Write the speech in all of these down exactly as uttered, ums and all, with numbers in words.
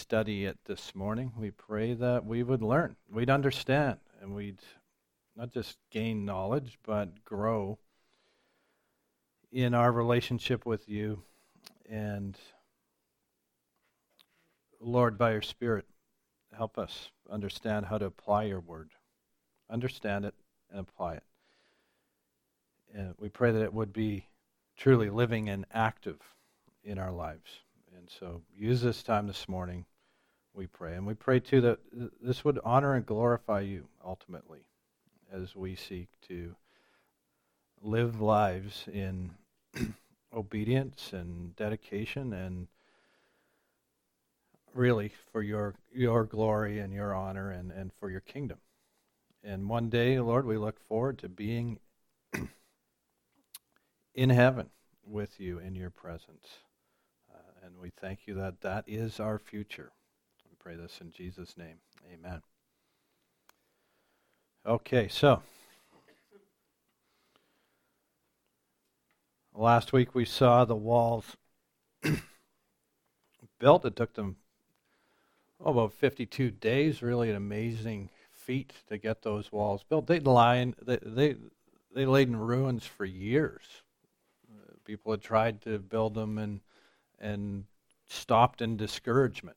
study it this morning. We pray that we would learn, we'd understand, and we'd not just gain knowledge, but grow in our relationship with you. And Lord, by your Spirit, help us understand how to apply your word. Understand it and apply it. And we pray that it would be truly living and active in our lives. And so use this time this morning, we pray. And we pray, too, that this would honor and glorify you, ultimately, as we seek to live lives in obedience and dedication and really for your your glory and your honor and, and for your kingdom. And one day, Lord, we look forward to being in heaven with you in your presence. Uh, and we thank you that that is our future. We pray this in Jesus' name. Amen. Okay, so last week we saw the walls built. It took them oh, about fifty-two days, really an amazing feat to get those walls built. They'd lie in, they, they, they laid in ruins for years. Uh, people had tried to build them and and stopped in discouragement.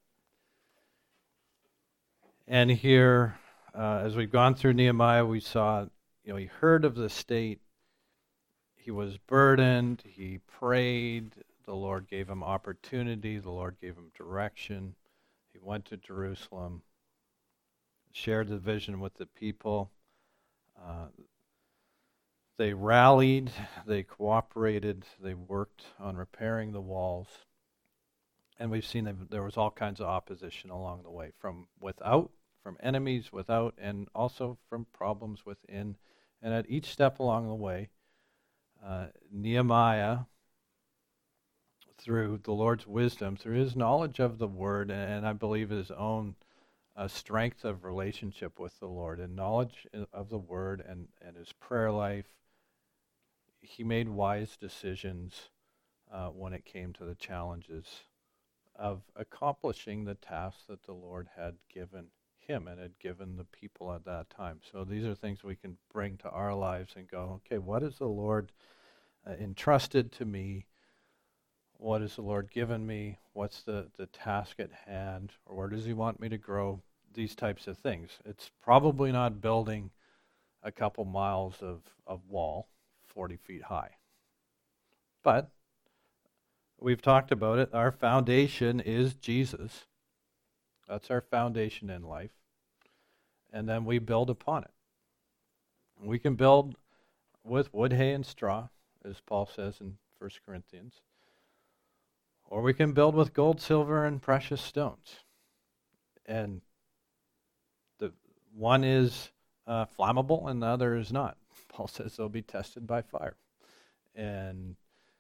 And here, uh, as we've gone through Nehemiah, we saw, you know, he heard of the state. He was burdened. He prayed. The Lord gave him opportunity. The Lord gave him direction. He went to Jerusalem, shared the vision with the people. Uh, they rallied. They cooperated. They worked on repairing the walls. And we've seen that there was all kinds of opposition along the way, from without, from enemies without, and also from problems within. And at each step along the way, uh, Nehemiah, through the Lord's wisdom, through his knowledge of the Word, and, and I believe his own uh, strength of relationship with the Lord, and knowledge of the Word, and, and his prayer life, he made wise decisions uh, when it came to the challenges of accomplishing the tasks that the Lord had given him and had given the people at that time. So these are things we can bring to our lives and go, okay, what has the Lord uh, entrusted to me? What has the Lord given me? What's the, the task at hand? Or where does he want me to grow? These types of things. It's probably not building a couple miles of, of wall forty feet high. But we've talked about it. Our foundation is Jesus. That's our foundation in life. And then we build upon it. We can build with wood, hay, and straw, as Paul says in First Corinthians. Or we can build with gold, silver, and precious stones. And the one is uh, flammable and the other is not. Paul says they'll be tested by fire. And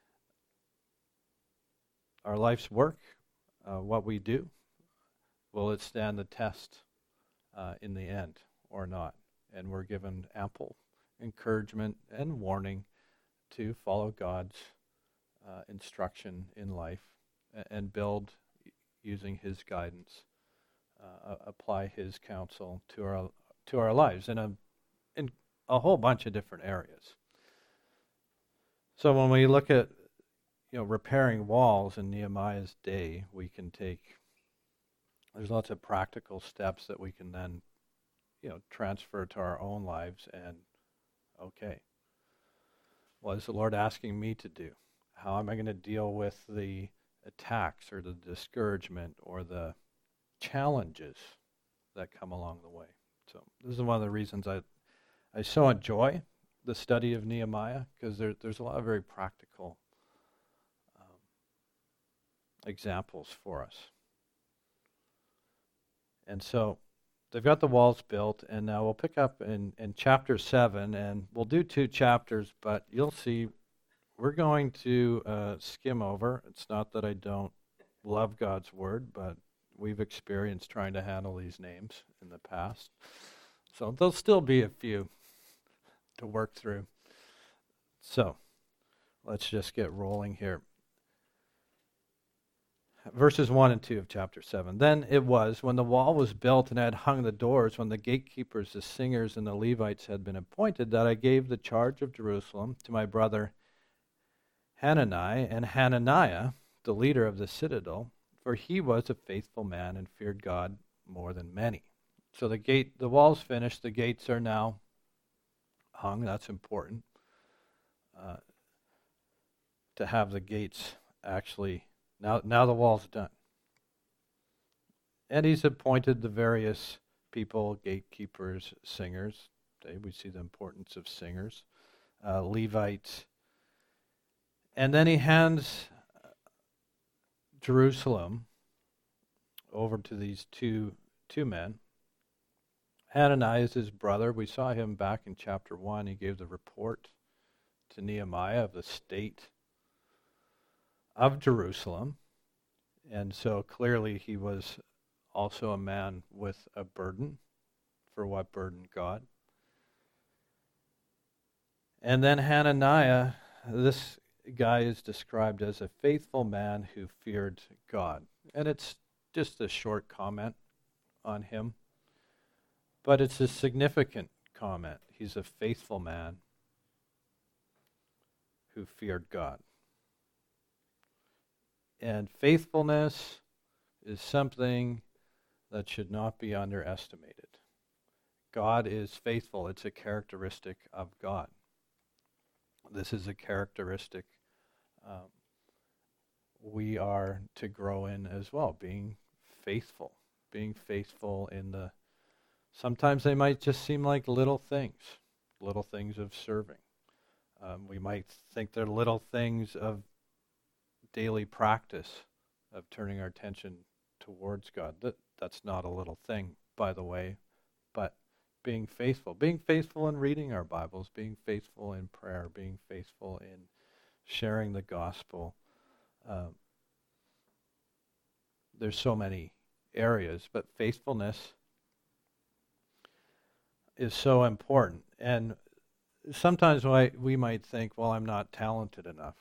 our life's work, uh, what we do, will it stand the test uh, in the end or not? And we're given ample encouragement and warning to follow God's uh, instruction in life and, and build using his guidance, uh, apply his counsel to our to our lives in a in a whole bunch of different areas. So when we look at you know, repairing walls in Nehemiah's day, we can take, there's lots of practical steps that we can then, you know, transfer to our own lives and, okay, what is the Lord asking me to do? How am I going to deal with the attacks or the discouragement or the challenges that come along the way? So this is one of the reasons I, I so enjoy the study of Nehemiah, because there, there's a lot of very practical examples for us. And so they've got the walls built, and now we'll pick up in, in chapter seven, and we'll do two chapters, but you'll see we're going to uh, skim over. It's not that I don't love God's word, but we've experienced trying to handle these names in the past. So there'll still be a few to work through. So let's just get rolling here. verses one and two of chapter seven. Then it was, when the wall was built and had hung the doors, when the gatekeepers, the singers, and the Levites had been appointed, that I gave the charge of Jerusalem to my brother Hanani, and Hananiah, the leader of the citadel, for he was a faithful man and feared God more than many. So the gate, the wall's finished, the gates are now hung. That's important, uh, to have the gates actually, now, now the wall's done. And he's appointed the various people, gatekeepers, singers. Okay, we see the importance of singers, uh, Levites. And then he hands Jerusalem over to these two two men. Hananiah is his brother. We saw him back in chapter one. He gave the report to Nehemiah of the state of Jerusalem. And so clearly he was also a man with a burden for what burdened God. And then Hananiah, this guy is described as a faithful man who feared God. And it's just a short comment on him, but it's a significant comment. He's a faithful man who feared God. And faithfulness is something that should not be underestimated. God is faithful. It's a characteristic of God. This is a characteristic um, we are to grow in as well, being faithful. Being faithful in the, sometimes they might just seem like little things, little things of serving. Um, we might think they're little things of daily practice, of turning our attention towards God. That That's not a little thing, by the way, but being faithful. Being faithful in reading our Bibles, being faithful in prayer, being faithful in sharing the gospel. Um, there's so many areas, but faithfulness is so important. And sometimes we might think, well, I'm not talented enough.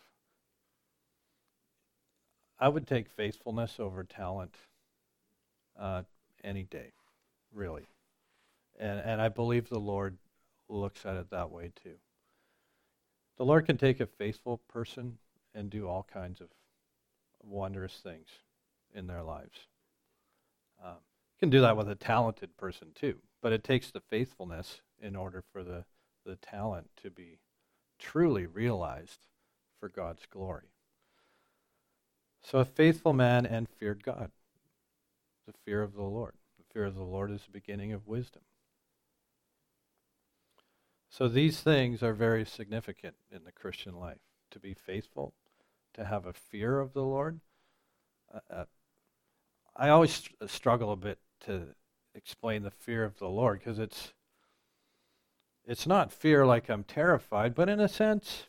I would take faithfulness over talent uh, any day, really. And and I believe the Lord looks at it that way too. The Lord can take a faithful person and do all kinds of wondrous things in their lives. Um, he can do that with a talented person too, but it takes the faithfulness in order for the, the talent to be truly realized for God's glory. So a faithful man and feared God. The fear of the Lord. The fear of the Lord is the beginning of wisdom. So these things are very significant in the Christian life. To be faithful, to have a fear of the Lord. Uh, uh, I always st- struggle a bit to explain the fear of the Lord, because it's it's not fear like I'm terrified, but in a sense,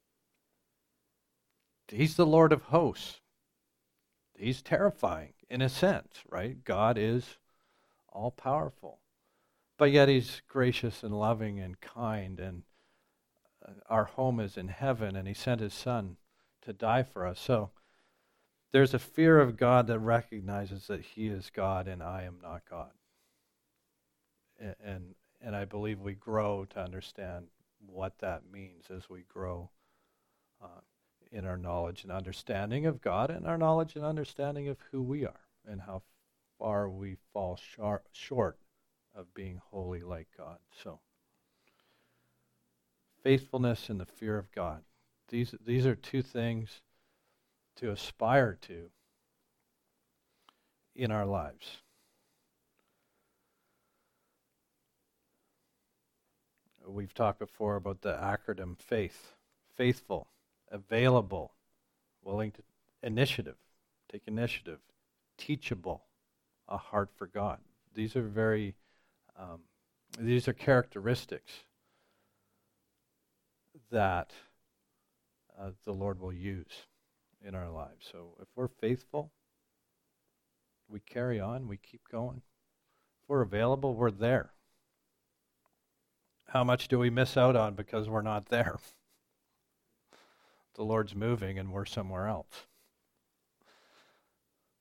he's the Lord of hosts. He's terrifying in a sense, right? God is all-powerful. But yet he's gracious and loving and kind, and our home is in heaven, and he sent his son to die for us. So there's a fear of God that recognizes that he is God and I am not God. And and I believe we grow to understand what that means as we grow uh, in our knowledge and understanding of God, and our knowledge and understanding of who we are and how far we fall shor- short of being holy like God. So, faithfulness and the fear of God. These these are two things to aspire to in our lives. We've talked before about the acronym FAITH. Faithful, available, willing to, initiative, take initiative, teachable, a heart for God. These are very, um, these are characteristics that uh, the Lord will use in our lives. So if we're faithful, we carry on, we keep going. If we're available, we're there. How much do we miss out on because we're not there? The Lord's moving and we're somewhere else.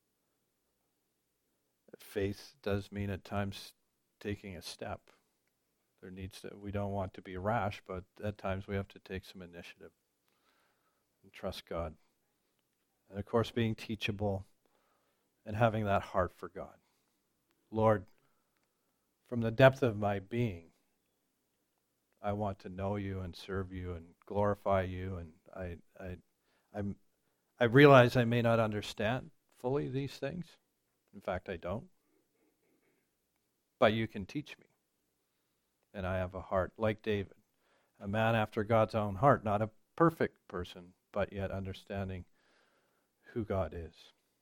Faith does mean at times taking a step. There needs to, we don't want to be rash, but at times we have to take some initiative and trust God. And of course, being teachable and having that heart for God. Lord, from the depth of my being, I want to know you and serve you and glorify you. And I, I, I'm, I realize I may not understand fully these things. In fact, I don't. But you can teach me. And I have a heart like David, a man after God's own heart, not a perfect person, but yet understanding who God is.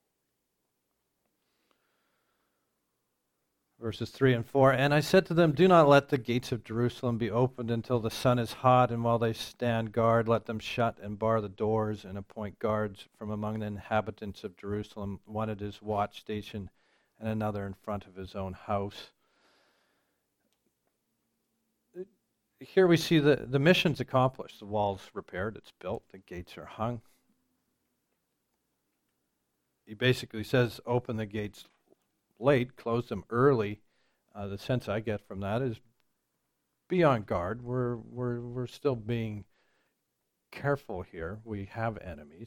Verses three and four, and I said to them, do not let the gates of Jerusalem be opened until the sun is hot, and while they stand guard, let them shut and bar the doors and appoint guards from among the inhabitants of Jerusalem, one at his watch station and another in front of his own house. Here we see the, the mission's accomplished. The wall's repaired, it's built, the gates are hung. He basically says, open the gates late, close them early. Uh, the sense I get from that is be on guard. We're, we're, we're still being careful here. We have enemies.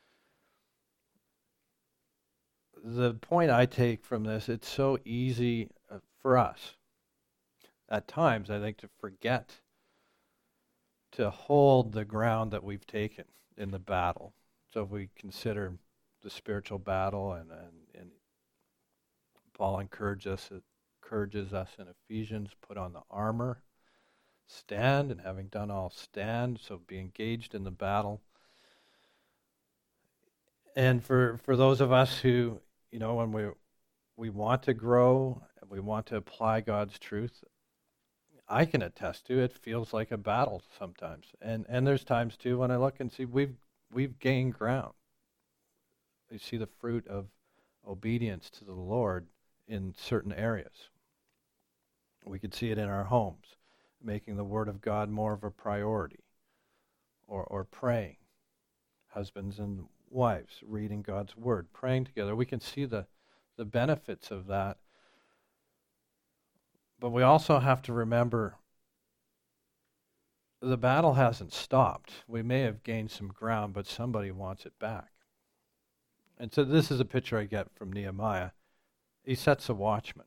The point I take from this, it's so easy uh, for us at times, I think, to forget to hold the ground that we've taken in the battle. So if we consider the spiritual battle, and, and, and Paul encourages us, encourages us in Ephesians, put on the armor, stand, and having done all, stand. So be engaged in the battle. And for, for those of us who, you know, when we we want to grow, and we want to apply God's truth, I can attest to it feels like a battle sometimes. And and there's times too when I look and see we've we've gained ground. You see the fruit of obedience to the Lord in certain areas. We could see it in our homes, making the Word of God more of a priority, or or praying. Husbands and wives reading God's Word, praying together. We can see the, the benefits of that. But we also have to remember the battle hasn't stopped. We may have gained some ground, but somebody wants it back. And so this is a picture I get from Nehemiah. He sets a watchman.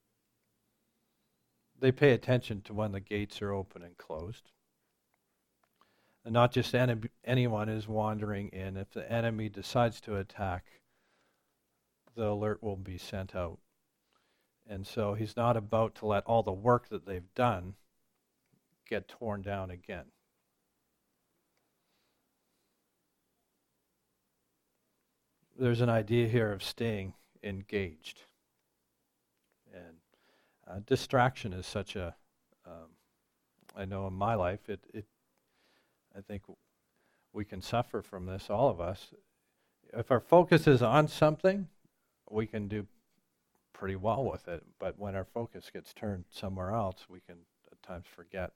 They pay attention to when the gates are open and closed. And not just any, anyone is wandering in. If the enemy decides to attack, the alert will be sent out. And so he's not about to let all the work that they've done get torn down again. There's an idea here of staying engaged. And uh, distraction is such a, um, I know in my life, it, it, I think we can suffer from this, all of us. If our focus is on something, we can do pretty well with it, but when our focus gets turned somewhere else, we can at times forget.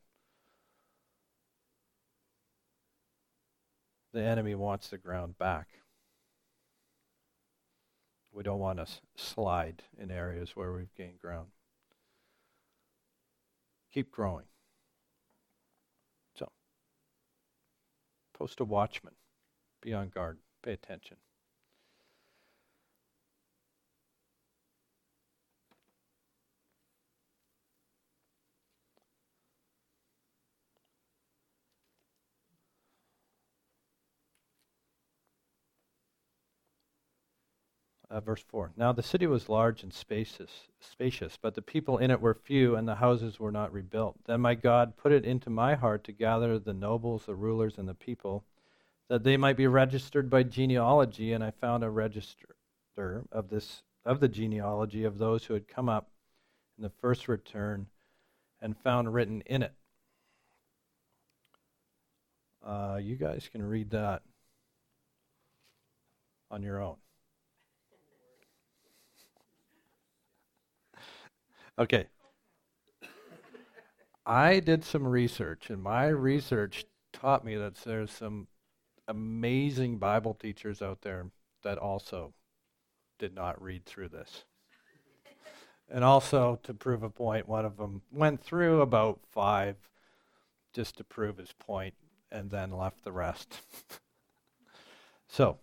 The enemy wants the ground back. We don't want to s- slide in areas where we've gained ground. Keep growing. So, post a watchman. Be on guard. Pay attention. Uh, verse four. Now the city was large and spacious, spacious, but the people in it were few, and the houses were not rebuilt. Then my God put it into my heart to gather the nobles, the rulers, and the people, that they might be registered by genealogy. And I found a register of this of the genealogy of those who had come up in the first return, and found written in it. Uh, you guys can read that on your own. Okay. I did some research, and my research taught me that there's some amazing Bible teachers out there that also did not read through this. And also, to prove a point, one of them went through about five just to prove his point and then left the rest. So,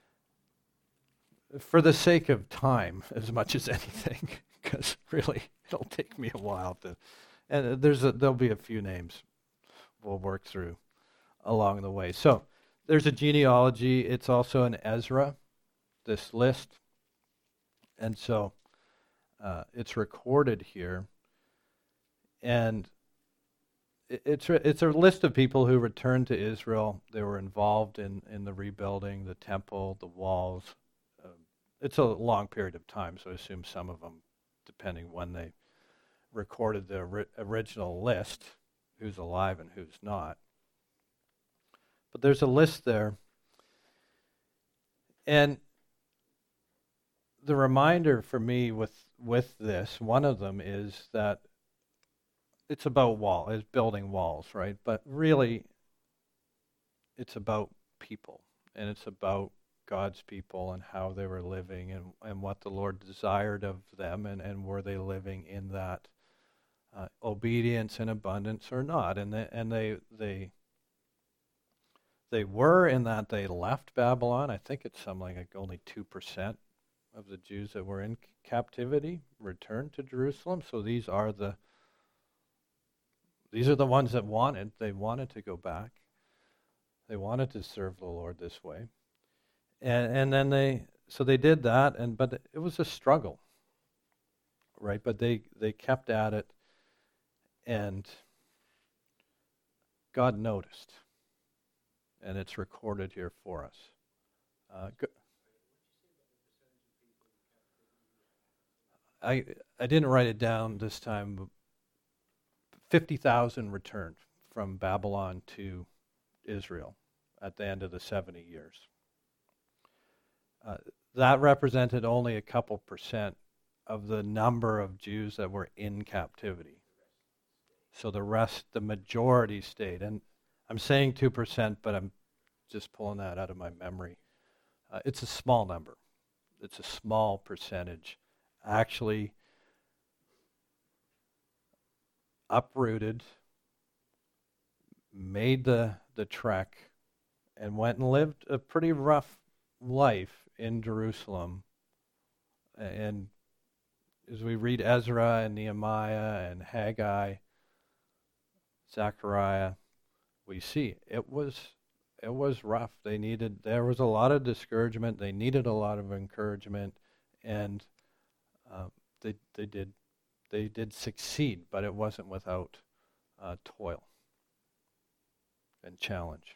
for the sake of time, as much as anything, because really it'll take me a while to, and there's a, there'll be a few names we'll work through along the way. So, there's a genealogy. It's also in Ezra, this list. And so, uh, it's recorded here. And it, it's, a, it's a list of people who returned to Israel. They were involved in, in the rebuilding, the temple, the walls. Uh, it's a long period of time, so I assume some of them, depending when they recorded the ori- original list, who's alive and who's not. But there's a list there. And the reminder for me with with this, one of them is that it's about wall, it's building walls, right? But really, it's about people, and it's about God's people and how they were living and, and what the Lord desired of them, and, and were they living in that uh, obedience and abundance or not? And they, and they they they were in that they left Babylon. I think it's something like only two percent of the Jews that were in captivity returned to Jerusalem. So these are the these are the ones that wanted. They wanted to go back. They wanted to serve the Lord this way. And and then they so they did that, and but it was a struggle. Right? But they, they kept at it, and God noticed. And it's recorded here for us. Uh, go, I I didn't write it down this time. fifty thousand returned from Babylon to Israel at the end of the seventy years. Uh, that represented only a couple percent of the number of Jews that were in captivity. So the rest, the majority stayed. And I'm saying two percent, but I'm just pulling that out of my memory. Uh, it's a small number. It's a small percentage. Actually uprooted, made the, the trek, and went and lived a pretty rough life in Jerusalem. And as we read Ezra and Nehemiah and Haggai, Zechariah, we see it was it was rough. They needed there was a lot of discouragement. They needed a lot of encouragement, and uh, they they did they did succeed, but it wasn't without uh, toil and challenge.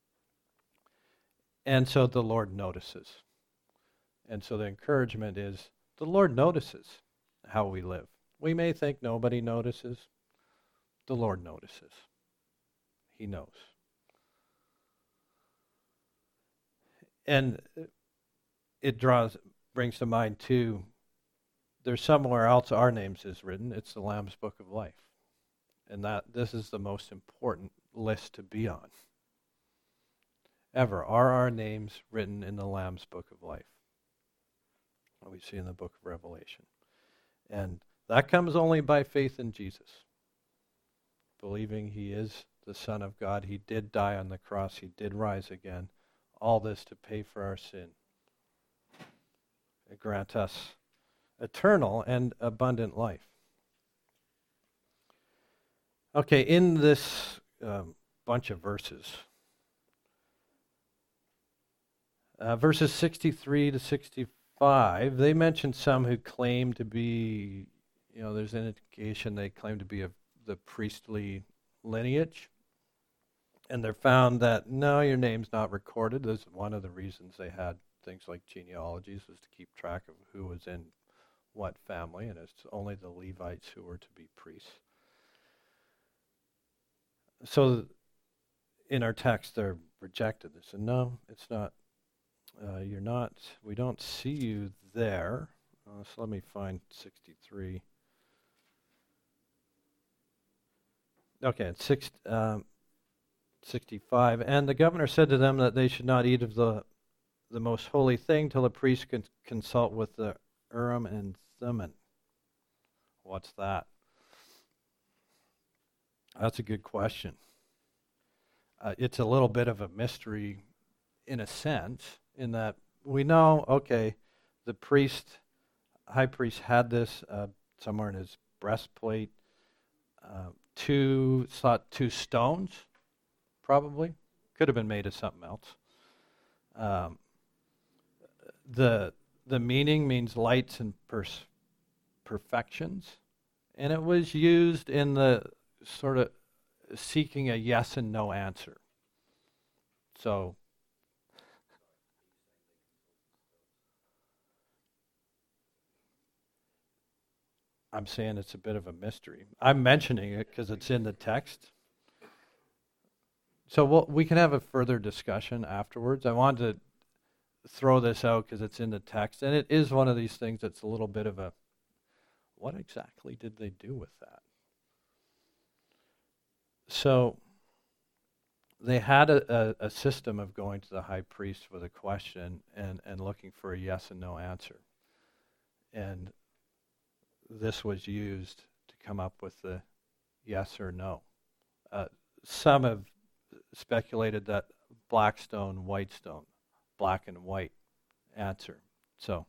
And so the Lord notices. And so the encouragement is the Lord notices how we live. We may think nobody notices. The Lord notices. He knows. And it draws, brings to mind too, there's somewhere else our names is written. It's the Lamb's Book of Life. And that this is the most important list to be on. Ever. Are our names written in the Lamb's Book of Life? What we see in the book of Revelation. And that comes only by faith in Jesus. Believing he is the Son of God. He did die on the cross. He did rise again. All this to pay for our sin. And grant us eternal and abundant life. Okay, in this um, bunch of verses, uh, verses sixty-three to sixty-five, they mention some who claim to be, you know, there's an indication they claim to be of the priestly lineage. And they're found that, no, your name's not recorded. This is one of the reasons they had things like genealogies, was to keep track of who was in what family, and it's only the Levites who were to be priests. So in our text, they're rejected. They said, no, it's not. Uh, you're not. We don't see you there. Uh, so let me find sixty-three. Okay, it's six, um, sixty-five. And the governor said to them that they should not eat of the the most holy thing till the priest could consult with the Urim and Thummim. What's that? That's a good question. Uh, it's a little bit of a mystery in a sense, in that we know, okay, the priest, high priest had this uh, somewhere in his breastplate. Uh, two, thought two stones, probably. Could have been made of something else. Um, the the meaning means lights and pers- perfections, and it was used in the sort of seeking a yes and no answer. So I'm saying it's a bit of a mystery. I'm mentioning it because it's in the text. So we'll, we can have a further discussion afterwards. I wanted to throw this out because it's in the text, and it is one of these things that's a little bit of a, what exactly did they do with that? So they had a, a, a system of going to the high priest with a question and, and looking for a yes and no answer. And this was used to come up with the yes or no. Uh, some have speculated that black stone, white stone, black and white answer. So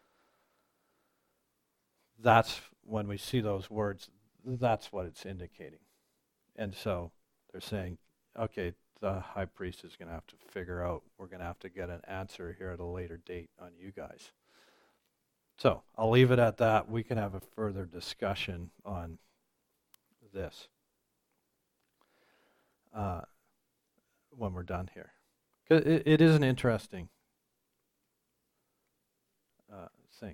that's when we see those words, that's what it's indicating. And so they're saying, okay, the high priest is going to have to figure out, we're going to have to get an answer here at a later date on you guys. So I'll leave it at that. We can have a further discussion on this uh, when we're done here. 'Cause it, it is an interesting uh, thing.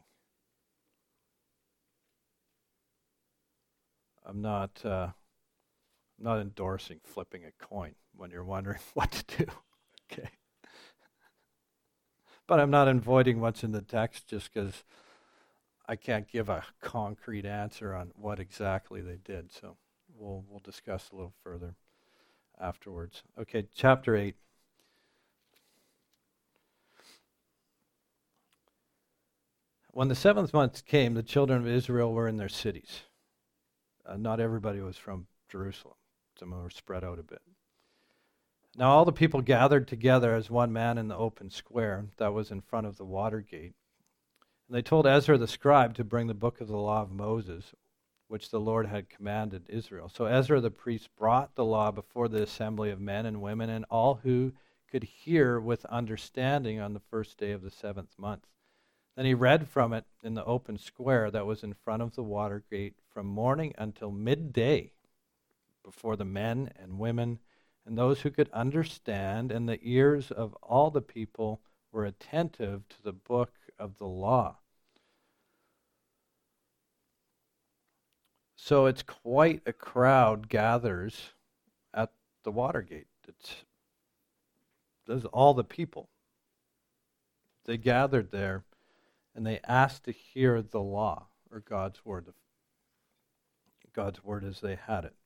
I'm not uh, I'm not endorsing flipping a coin when you're wondering what to do. Okay. But I'm not avoiding what's in the text just because I can't give a concrete answer on what exactly they did. So we'll we'll discuss a little further afterwards. Okay, chapter eight. When the seventh month came, the children of Israel were in their cities. Uh, not everybody was from Jerusalem. Some were spread out a bit. Now all the people gathered together as one man in the open square that was in front of the water gate. And they told Ezra the scribe to bring the book of the law of Moses, which the Lord had commanded Israel. So Ezra the priest brought the law before the assembly of men and women and all who could hear with understanding on the first day of the seventh month. Then he read from it in the open square that was in front of the water gate from morning until midday before the men and women and those who could understand, and the ears of all the people were attentive to the book of the law. So it's quite a crowd gathers at the water gate. It's there's all the people. They gathered there and they asked to hear the law, or God's word, God's word as they had it.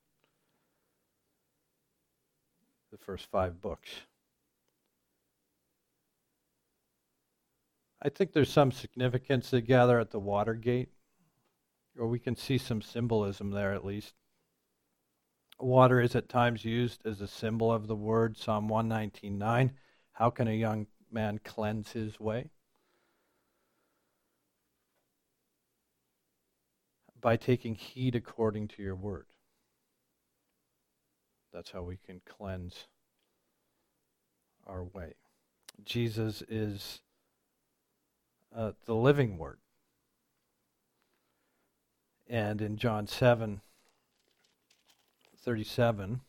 The first five books. I think there's some significance to gather at the water gate, or we can see some symbolism there at least. Water is at times used as a symbol of the word. Psalm one nineteen nine, how can a young man cleanse his way? By taking heed according to your word. That's how we can cleanse our way. Jesus is uh, the living word. And in John seven thirty-seven,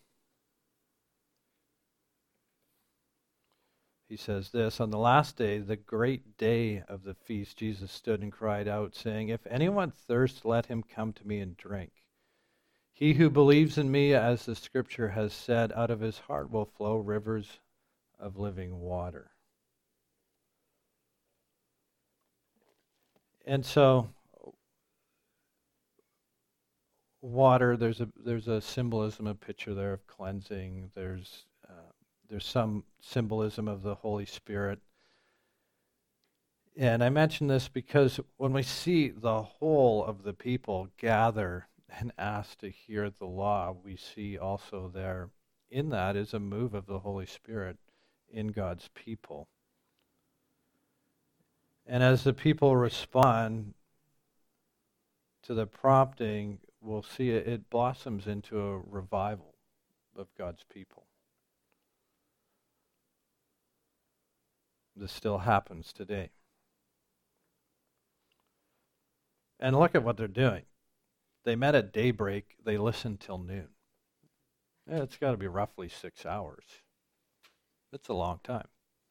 he says this, on the last day, the great day of the feast, Jesus stood and cried out, saying, if anyone thirsts, let him come to me and drink. He who believes in me, as the scripture has said, out of his heart will flow rivers of living water. And so, water, there's a there's a symbolism, a picture there of cleansing. There's uh, there's some symbolism of the Holy Spirit. And I mention this because when we see the whole of the people gather and ask to hear the law, we see also there in that is a move of the Holy Spirit in God's people. And as the people respond to the prompting, we'll see it, it blossoms into a revival of God's people. This still happens today. And look at what they're doing. They met at daybreak, they listened till noon. Yeah, it's got to be roughly six hours. It's a long time.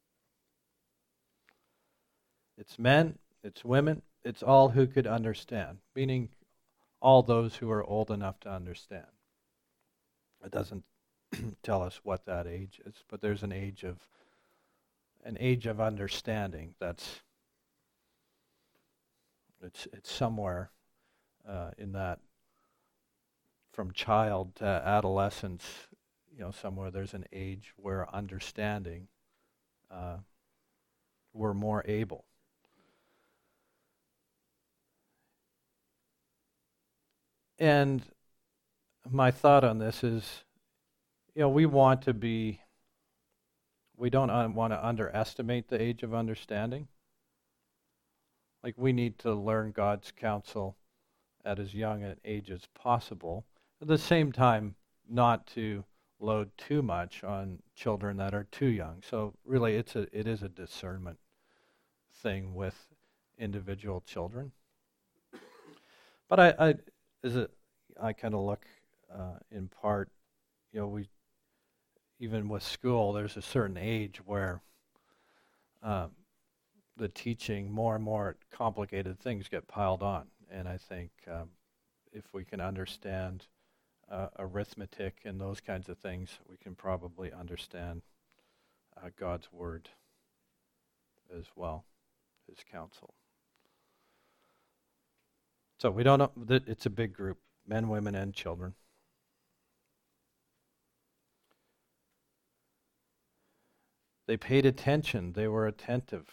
It's men, it's women, it's all who could understand, meaning all those who are old enough to understand. It doesn't tell us what that age is, but there's an age of an age of understanding that's it's it's somewhere uh, in that, from child to adolescence, you know, somewhere there's an age where understanding uh, we're more able. And my thought on this is, you know, we want to be, we don't un- want to underestimate the age of understanding. Like, we need to learn God's counsel at as young an age as possible. At the same time, not to load too much on children that are too young. So really, it's a it is a discernment thing with individual children. But I, I is it I kind of look uh, in part, you know, we even with school, there's a certain age where um, the teaching, more and more complicated things get piled on. And I think um, if we can understand uh, arithmetic and those kinds of things, we can probably understand uh, God's word as well, his counsel. So we don't know, it's a big group, men, women, and children. They paid attention, they were attentive.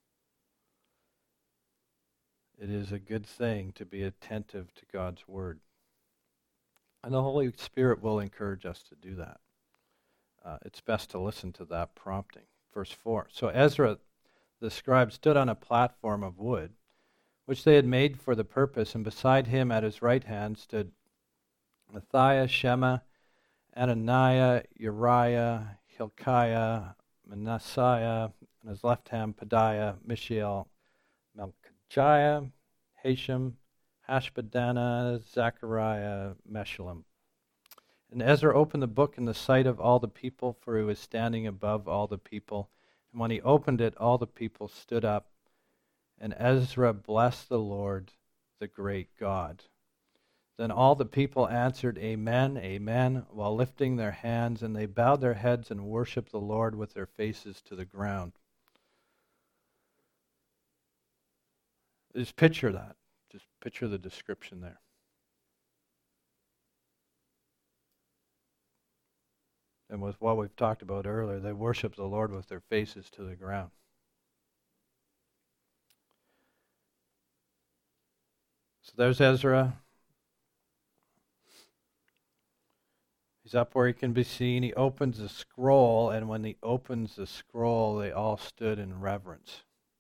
It is a good thing to be attentive to God's word. And the Holy Spirit will encourage us to do that. Uh, it's best to listen to that prompting. Verse four. So Ezra the scribe stood on a platform of wood, which they had made for the purpose, and beside him at his right hand stood Matthiah, Shema, Ananiah, Uriah, Hilkiah, Manasseh, and his left hand Pedaiah, Mishael, Malchiah, Hashem, Hashbaddanah, Zechariah, Meshullam. And Ezra opened the book in the sight of all the people, for he was standing above all the people. And when he opened it, all the people stood up, and Ezra blessed the Lord, the great God. Then all the people answered, Amen, Amen, while lifting their hands, and they bowed their heads and worshiped the Lord with their faces to the ground. Just picture that. Just picture the description there. And with what we've talked about earlier, they worship the Lord with their faces to the ground. So there's Ezra. He's up where he can be seen. He opens the scroll, and when he opens the scroll, they all stood in reverence.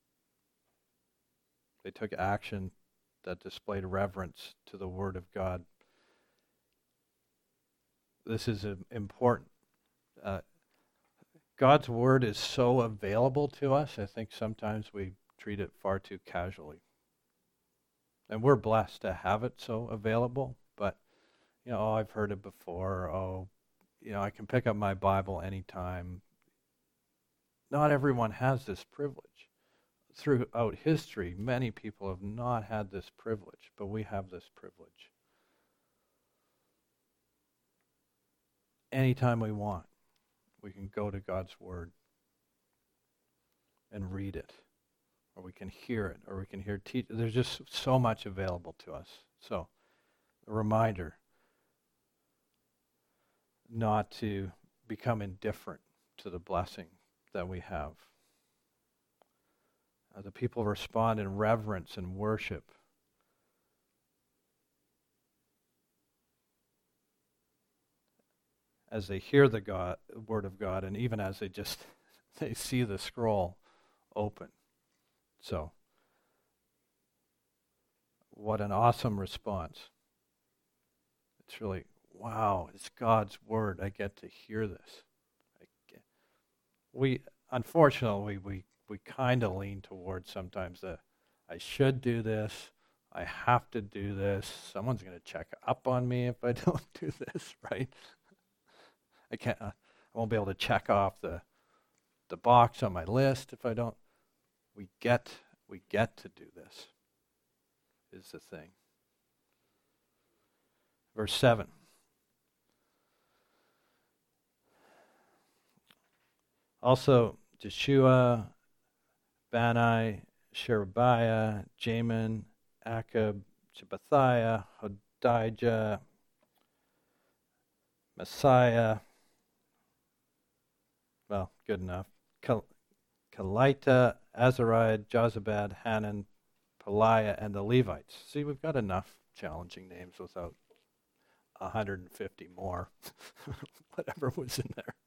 They took action that displayed reverence to the Word of God. This is important. Uh, God's Word is so available to us, I think sometimes we treat it far too casually. And we're blessed to have it so available, but, you know, oh, I've heard it before, oh, you know, I can pick up my Bible anytime. Not everyone has this privilege. Throughout history, many people have not had this privilege, but we have this privilege. Anytime we want, we can go to God's Word and read it, or we can hear it, or we can hear teach. There's just so much available to us. So, a reminder not to become indifferent to the blessing that we have. Uh, the people respond in reverence and worship. As they hear the God, word of God, and even as they just they see the scroll open. So, what an awesome response. It's really, wow, it's God's word. I get to hear this. I get, we, unfortunately, we, we kind of lean towards sometimes that I should do this. I have to do this. Someone's going to check up on me if I don't do this, right? I can't. Uh, I won't be able to check off the the box on my list if I don't. We get. We get to do this. Is the thing. Verse seven. Also, Jeshua, Bani, Sherebiah, Jamin, Akab, Shabbathiah, Hodijah, Messiah. Well, good enough. Kal- Kalita, Azariah, Jozabad, Hanan, Peliah, and the Levites. See, we've got enough challenging names without one hundred fifty more. Whatever was in there.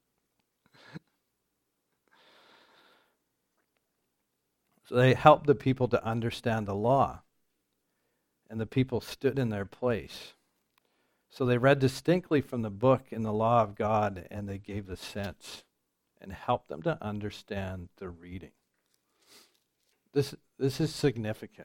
So they helped the people to understand the law, and the people stood in their place. So they read distinctly from the book in the law of God, and they gave the sense and helped them to understand the reading. This this is significant.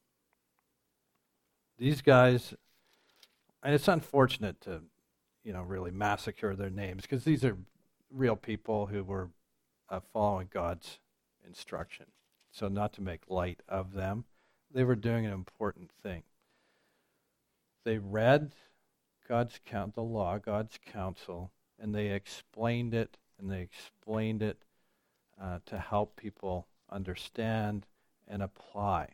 These guys, and it's unfortunate to, you know, really massacre their names, because these are real people who were uh, following God's instruction. So not to make light of them, they were doing an important thing. They read God's count, the law, God's counsel, and they explained it, and they explained it uh, to help people understand and apply.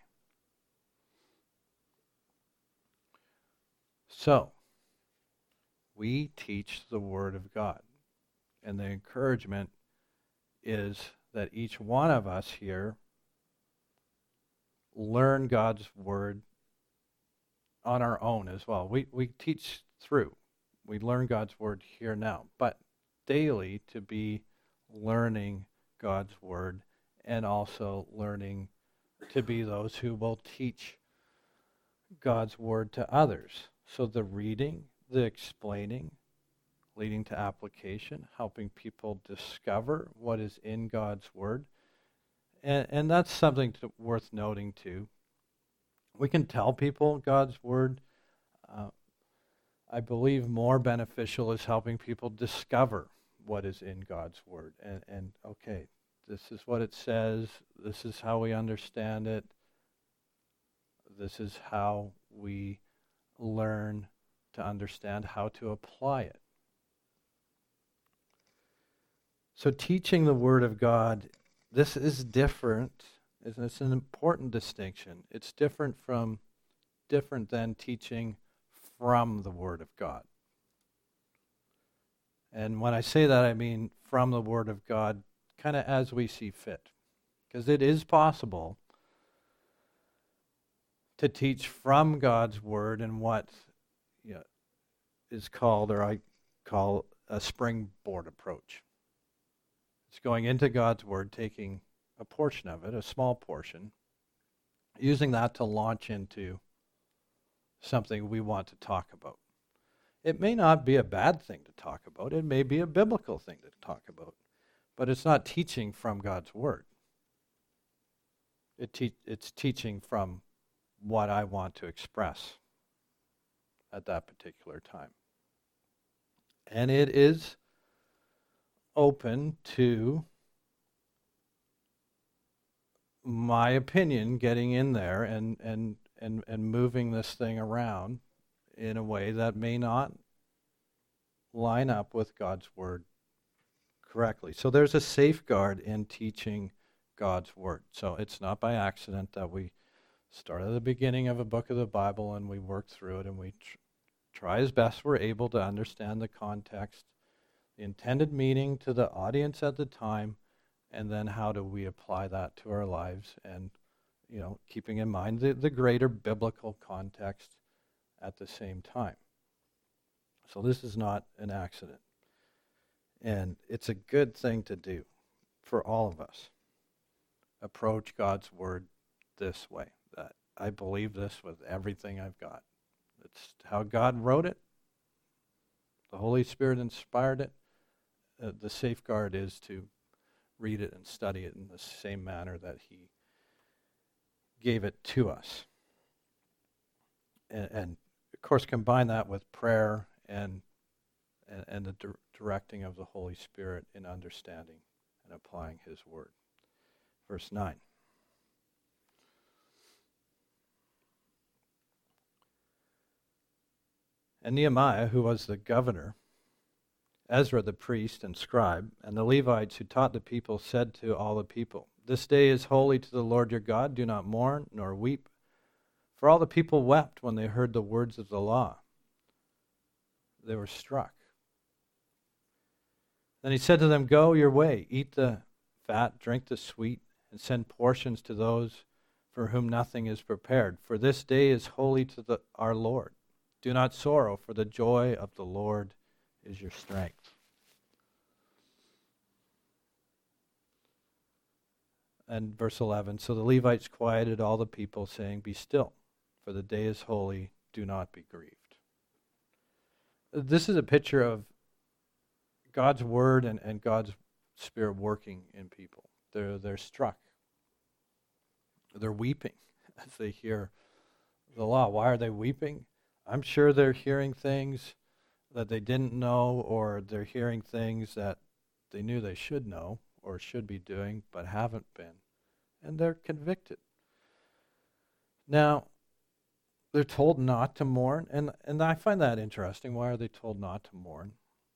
So, we teach the Word of God, and the encouragement is that each one of us here learn God's Word on our own as well. We we teach through. We learn God's Word here now, but daily to be learning God's Word and also learning to be those who will teach God's Word to others. So the reading, the explaining, leading to application, helping people discover what is in God's Word. And, and that's something to, worth noting too. We can tell people God's Word. Uh, I believe more beneficial is helping people discover what is in God's Word. And, and okay, this is what it says. This is how we understand it. This is how we learn to understand how to apply it. So teaching the Word of God, this is different. It's an important distinction. It's different from, different than teaching from the Word of God. And when I say that, I mean from the Word of God, kind of as we see fit. Because it is possible to teach from God's Word in what you know, is called, or I call, a springboard approach. It's going into God's Word, taking a portion of it, a small portion, using that to launch into something we want to talk about. It may not be a bad thing to talk about. It may be a biblical thing to talk about. But it's not teaching from God's Word. It te- it's teaching from what I want to express at that particular time. And it is open to my opinion getting in there and, and, and, and moving this thing around in a way that may not line up with God's Word correctly. So there's a safeguard in teaching God's Word. So it's not by accident that we start at the beginning of a book of the Bible and we work through it and we tr- try as best we're able to understand the context, the intended meaning to the audience at the time, and then how do we apply that to our lives and you know, keeping in mind the, the greater biblical context at the same time. So this is not an accident. And it's a good thing to do for all of us. Approach God's word this way. That I believe this with everything I've got. It's how God wrote it. The Holy Spirit inspired it. Uh, the safeguard is to read it and study it in the same manner that he gave it to us. And, and of course, combine that with prayer and and, and the di- directing of the Holy Spirit in understanding and applying his word. Verse nine. And Nehemiah, who was the governor, Ezra the priest and scribe, and the Levites who taught the people said to all the people, "This day is holy to the Lord your God. Do not mourn nor weep." For all the people wept when they heard the words of the law. They were struck. Then he said to them, "Go your way, eat the fat, drink the sweet, and send portions to those for whom nothing is prepared. For this day is holy to the, our Lord. Do not sorrow, for the joy of the Lord is your strength." And verse eleven, so the Levites quieted all the people, saying, "Be still, for the day is holy, do not be grieved." This is a picture of God's word and, and God's Spirit working in people. They're, they're struck. They're weeping as they hear the law. Why are they weeping? I'm sure they're hearing things that they didn't know, or they're hearing things that they knew they should know or should be doing but haven't been. And they're convicted. Now, they're told not to mourn, and, and I find that interesting. Why are they told not to mourn?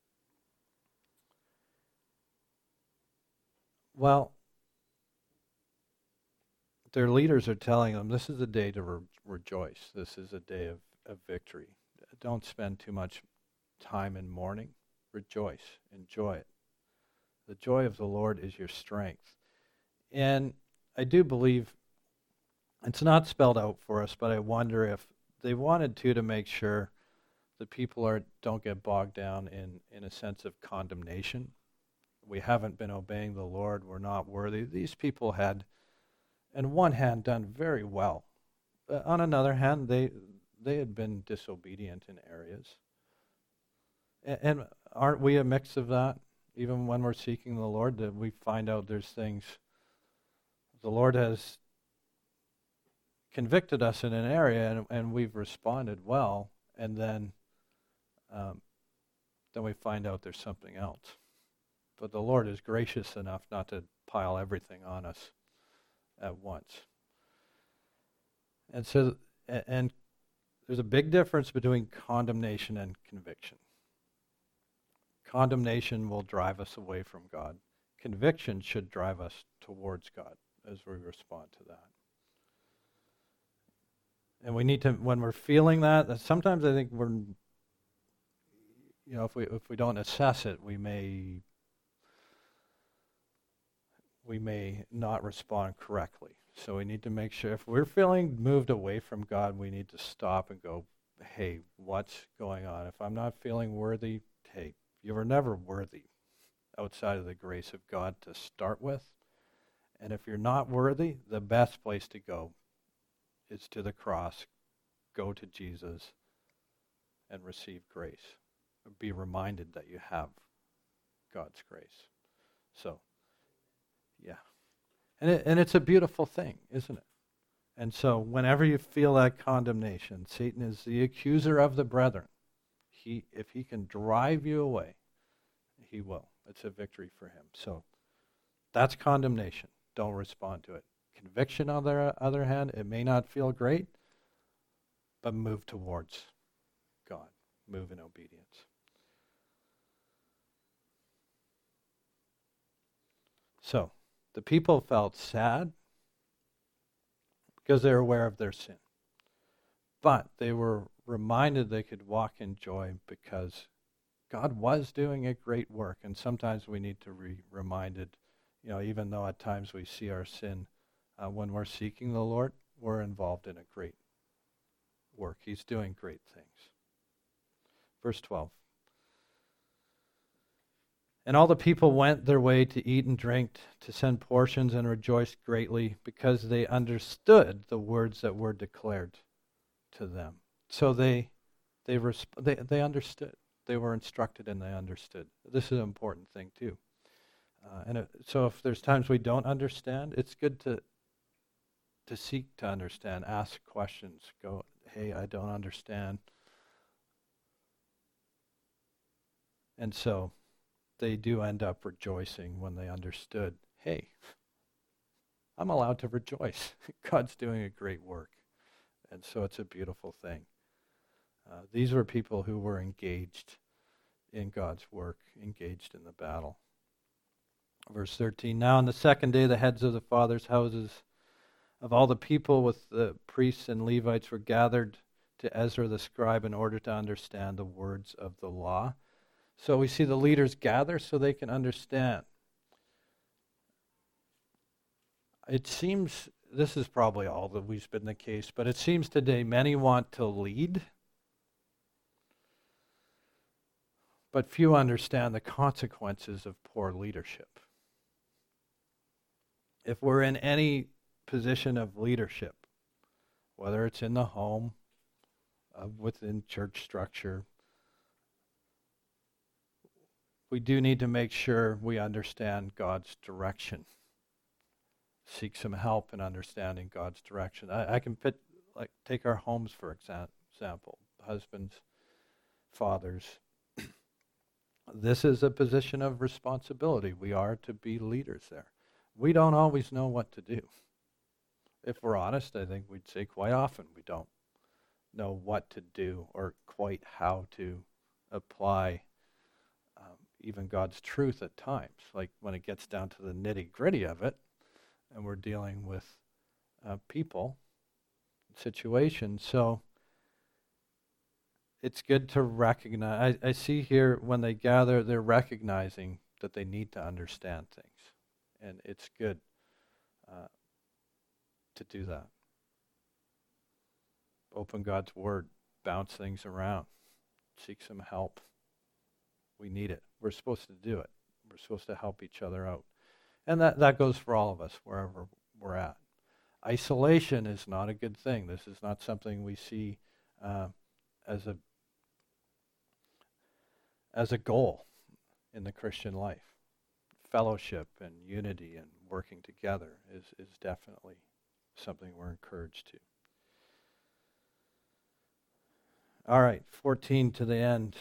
Well, their leaders are telling them this is a day to re- rejoice. This is a day of, of victory. Don't spend too much time in mourning. Rejoice. Enjoy it. The joy of the Lord is your strength. And I do believe it's not spelled out for us, but I wonder if they wanted to to make sure the people are don't get bogged down in, in a sense of condemnation. We haven't been obeying the Lord. We're not worthy. These people had, on one hand, done very well. Uh, on another hand, they they had been disobedient in areas. And, and aren't we a mix of that? Even when we're seeking the Lord, that we find out there's things the Lord has convicted us in an area, and, and we've responded well, and then um, then we find out there's something else. But the Lord is gracious enough not to pile everything on us at once. And so, and there's a big difference between condemnation and conviction. Condemnation will drive us away from God. Conviction should drive us towards God as we respond to that. And we need to, when we're feeling that, that sometimes I think we're, you know, if we if we don't assess it, we may we may not respond correctly. So we need to make sure if we're feeling moved away from God, we need to stop and go, hey, what's going on? If I'm not feeling worthy, hey, you were never worthy outside of the grace of God to start with. And if you're not worthy, the best place to go is to the cross. Go to Jesus and receive grace. Be reminded that you have God's grace. So, yeah. And it, and it's a beautiful thing, isn't it? And so whenever you feel that condemnation, Satan is the accuser of the brethren. He, if he can drive you away, he will. It's a victory for him. So that's condemnation. Don't respond to it. Conviction, on the other hand, it may not feel great, but move towards God. Move in obedience. So, the people felt sad because they were aware of their sin. But they were reminded they could walk in joy because God was doing a great work. And sometimes we need to be reminded, you know, even though at times we see our sin uh, when we're seeking the Lord, we're involved in a great work. He's doing great things. Verse twelve. And all the people went their way to eat and drink, to send portions, and rejoiced greatly, because they understood the words that were declared to them. So they they resp- they, they understood. They were instructed and they understood. This is an important thing too. Uh, and it, so if there's times we don't understand, it's good to to seek to understand, ask questions, go, hey, I don't understand. And so they do end up rejoicing when they understood, hey, I'm allowed to rejoice. God's doing a great work. And so it's a beautiful thing. Uh, these were people who were engaged in God's work, engaged in the battle. Verse thirteen, now on the second day the heads of the fathers' houses of all the people with the priests and Levites were gathered to Ezra the scribe in order to understand the words of the law. So we see the leaders gather so they can understand. It seems, this is probably always been the case, but it seems today many want to lead, but few understand the consequences of poor leadership. If we're in any position of leadership, whether it's in the home, uh, within church structure, we do need to make sure we understand God's direction. Seek some help in understanding God's direction. I, I can put, like, take our homes for exa- example, husbands, fathers. This is a position of responsibility. We are to be leaders there. We don't always know what to do. If we're honest, I think we'd say quite often we don't know what to do or quite how to apply um, even God's truth at times. Like when it gets down to the nitty-gritty of it, and we're dealing with uh, people, situations. So it's good to recognize. I, I see here when they gather, they're recognizing that they need to understand things. And it's good uh, to do that. Open God's Word, bounce things around, seek some help. We need it. We're supposed to do it. We're supposed to help each other out. And that, that goes for all of us, wherever we're at. Isolation is not a good thing. This is not something we see uh, as a as a goal in the Christian life. Fellowship and unity and working together is, is definitely something we're encouraged to. All right, fourteen to the end.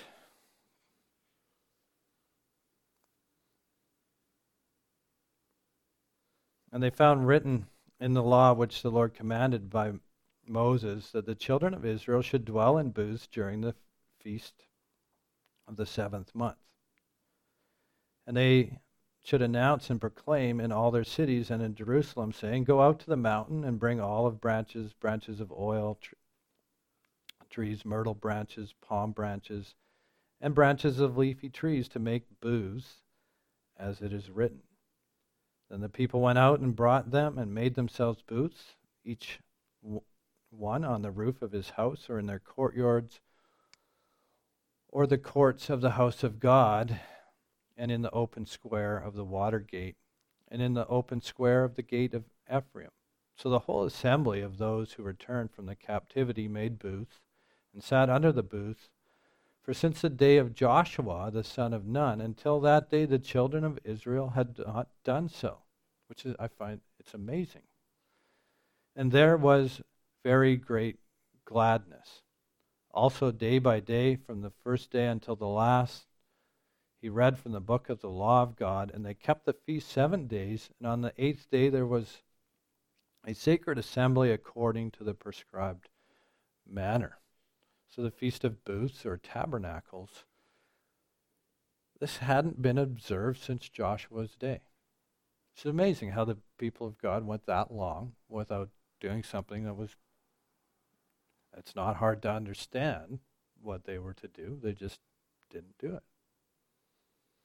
And they found written in the law which the Lord commanded by Moses that the children of Israel should dwell in booths during the feast of the seventh month. And they should announce and proclaim in all their cities and in Jerusalem, saying, go out to the mountain and bring olive branches, branches of oil, tr- trees, myrtle branches, palm branches, and branches of leafy trees to make booths, as it is written. Then the people went out and brought them and made themselves booths, each w- one on the roof of his house or in their courtyards or the courts of the house of God, and in the open square of the water gate, and in the open square of the gate of Ephraim. So the whole assembly of those who returned from the captivity made booths, and sat under the booths. For since the day of Joshua, the son of Nun, until that day the children of Israel had not done so, which is, I find it's amazing. And there was very great gladness. Also day by day, from the first day until the last, he read from the book of the law of God, and they kept the feast seven days, and on the eighth day there was a sacred assembly according to the prescribed manner. So the Feast of Booths or Tabernacles, this hadn't been observed since Joshua's day. It's amazing how the people of God went that long without doing something that was, it's not hard to understand what they were to do. They just didn't do it.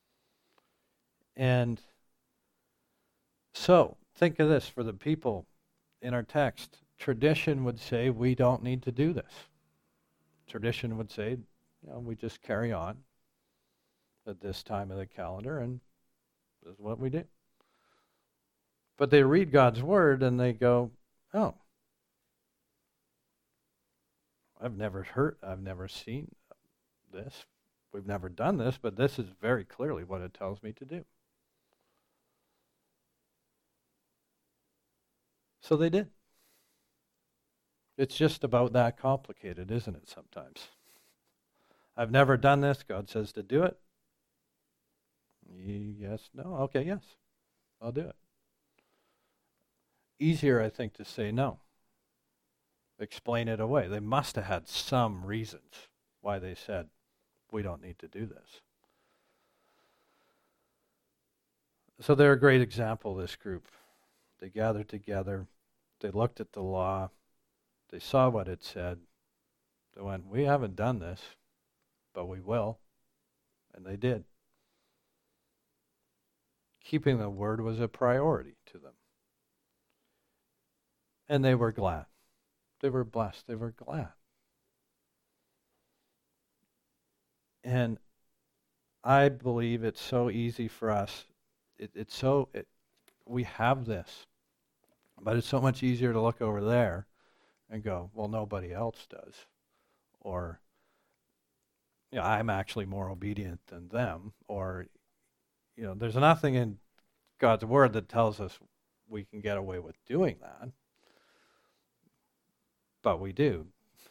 And so, think of this for the people in our text, tradition would say we don't need to do this. Tradition would say, you know, we just carry on at this time of the calendar, and this is what we do. But they read God's word and they go, oh, I've never heard, I've never seen this. We've never done this, but this is very clearly what it tells me to do. So they did. It's just about that complicated, isn't it, sometimes? I've never done this. God says to do it. Yes, no, okay, yes, I'll do it. Easier, I think, to say no. Explain it away. They must have had some reasons why they said, we don't need to do this. So they're a great example, this group. They gathered together. They looked at the law. They saw what it said. They went, we haven't done this, but we will. And they did. Keeping the word was a priority to them. And they were glad. They were blessed. They were glad. And I believe it's so easy for us. It, it's so, it, we have this. But it's so much easier to look over there and go, well, nobody else does. Or, you know, I'm actually more obedient than them. Or, you know, there's nothing in God's word that tells us we can get away with doing that. But we do.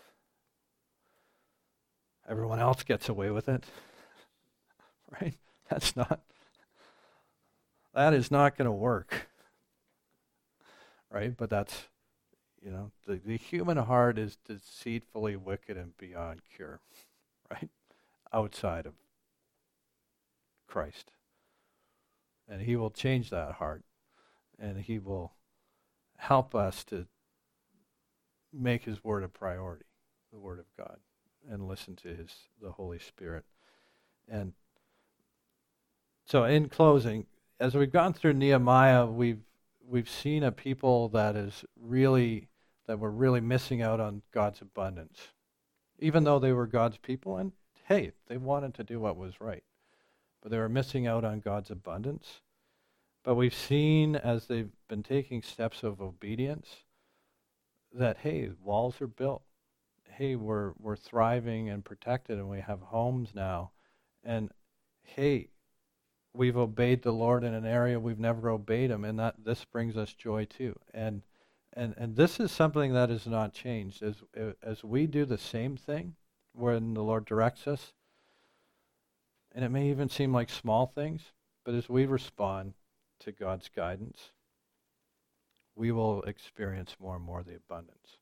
Everyone else gets away with it. Right? That's not, that is not going to work. Right? But that's, you know, the, the human heart is deceitfully wicked and beyond cure. Right? Outside of Christ. And he will change that heart. And he will help us to make his word a priority, the word of God, and listen to his the Holy Spirit. And so in closing, as we've gone through Nehemiah, we've we've seen a people that is really that were really missing out on God's abundance. Even though they were God's people, and hey, they wanted to do what was right. But they were missing out on God's abundance. But we've seen as they've been taking steps of obedience that, hey, walls are built. Hey, we're we're thriving and protected, and we have homes now. And hey, we've obeyed the Lord in an area we've never obeyed him, and that this brings us joy too. And and and this is something that has not changed. As as we do the same thing when the Lord directs us, and it may even seem like small things, but as we respond to God's guidance, we will experience more and more the abundance.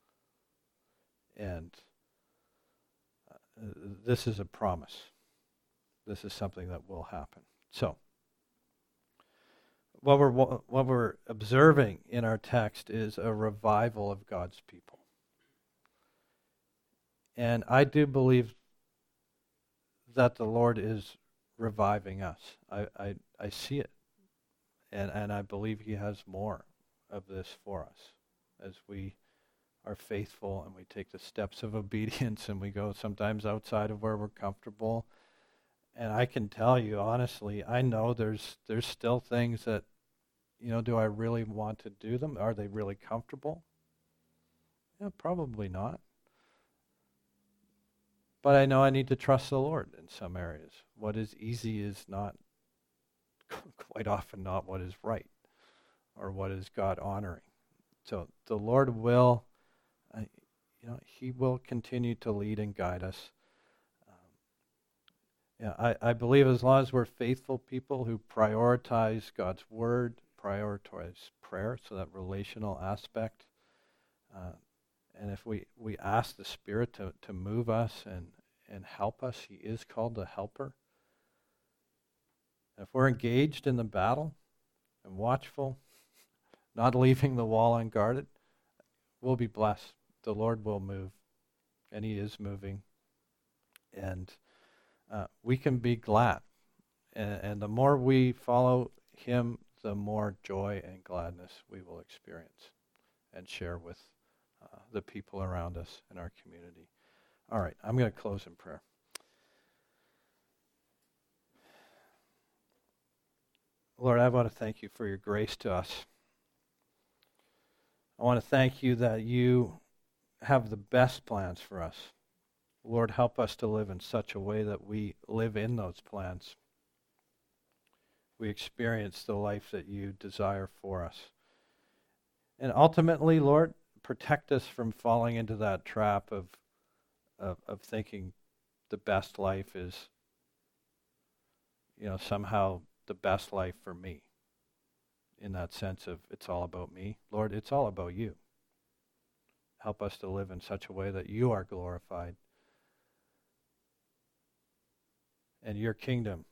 And uh, this is a promise. This is something that will happen. So, what we're what we're observing in our text is a revival of God's people. And I do believe that the Lord is reviving us. I I, I see it. And and I believe he has more of this for us as we are faithful and we take the steps of obedience and we go sometimes outside of where we're comfortable. And I can tell you honestly, I know there's there's still things that, you know, do I really want to do them? Are they really comfortable? Yeah, probably not. But I know I need to trust the Lord in some areas. What is easy is not, quite often not what is right or what is God honoring. So the Lord will, uh, you know, he will continue to lead and guide us. Yeah, I, I believe as long as we're faithful people who prioritize God's word, prioritize prayer, so that relational aspect, uh, and if we, we ask the Spirit to, to move us and, and help us, he is called the helper. If we're engaged in the battle and watchful, not leaving the wall unguarded, we'll be blessed. The Lord will move, and he is moving. And Uh, we can be glad. And, and the more we follow him, the more joy and gladness we will experience. and share with uh, the people around us in our community. All right, I'm going to close in prayer. Lord, I want to thank you for your grace to us. I want to thank you that you have the best plans for us. Lord, help us to live in such a way that we live in those plans. We experience the life that you desire for us. And ultimately, Lord, protect us from falling into that trap of, of, of thinking the best life is, you know, somehow the best life for me. In that sense of it's all about me. Lord, it's all about you. Help us to live in such a way that you are glorified and your kingdom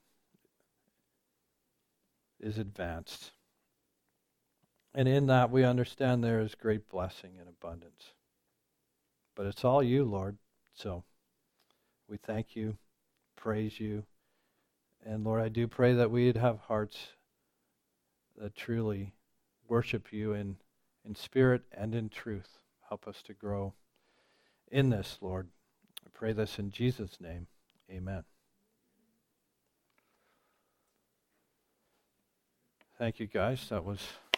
is advanced. And in that we understand there is great blessing and abundance. But it's all you, Lord. So we thank you, praise you. And Lord, I do pray that we'd have hearts that truly worship you in, in spirit and in truth. Help us to grow in this, Lord. I pray this in Jesus' name. Amen. Thank you, guys. That was